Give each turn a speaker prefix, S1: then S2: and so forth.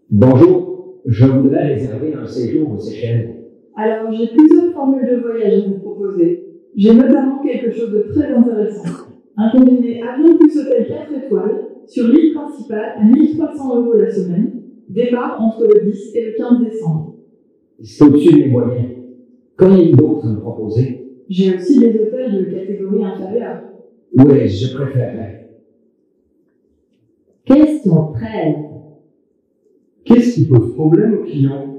S1: Bonjour, je voudrais réserver un séjour aux Seychelles.
S2: Alors, j'ai plusieurs formules de voyage à vous proposer. J'ai notamment quelque chose de très intéressant. Un combiné avion plus hôtel 4 étoiles sur l'île principale à 1300 € la semaine. Départ entre le 10 et le 15 décembre.
S1: C'est au-dessus de mes moyens. Qu'en a-t-il d'autre à me proposer?
S2: J'ai aussi des hôtels de catégorie inférieure.
S1: Oui, je préférerais.
S3: Question 13.
S4: Qu'est-ce qui pose problème aux clients?